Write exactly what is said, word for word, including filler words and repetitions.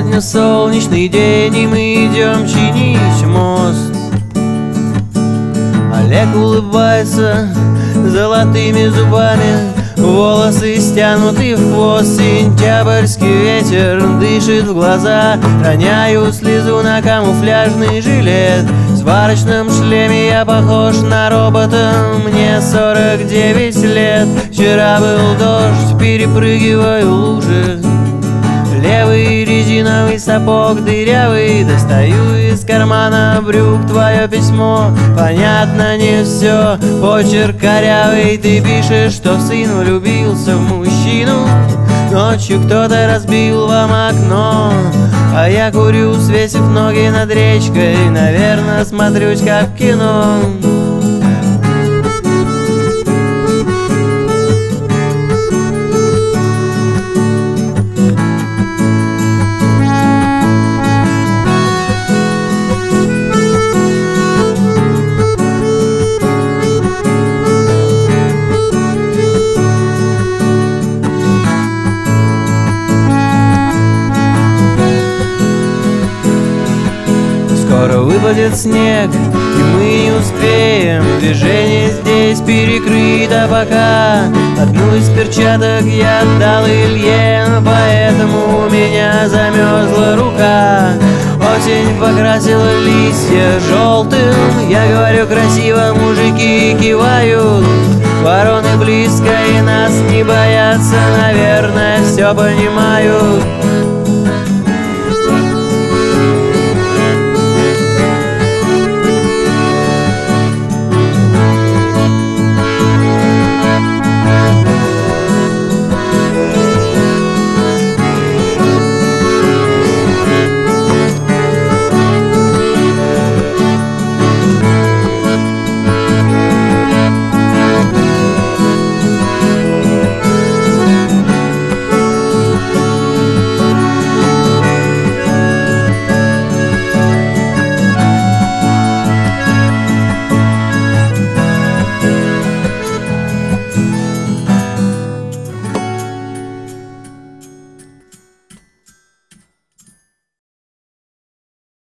Сегодня солнечный день, и мы идем чинить мост. Олег улыбается золотыми зубами, волосы стянуты в хвост. Сентябрьский ветер дышит в глаза, роняю слезу на камуфляжный жилет. В сварочном шлеме я похож на робота, мне сорок девять лет. Вчера был дождь, перепрыгиваю лужи. Левый резиновый сапог дырявый, достаю из кармана брюк твое письмо. Понятно не все, почерк корявый. Ты пишешь, что сын влюбился в мужчину, ночью кто-то разбил вам окно. А я курю, свесив ноги над речкой, наверное, смотрюсь как в кино. Скоро выпадет снег, и мы не успеем. Движение здесь перекрыто пока. Одну из перчаток я отдал Илье, поэтому у меня замерзла рука. Осень покрасила листья желтым. Я говорю красиво, мужики кивают. Вороны близко и нас не боятся, наверное, все понимают.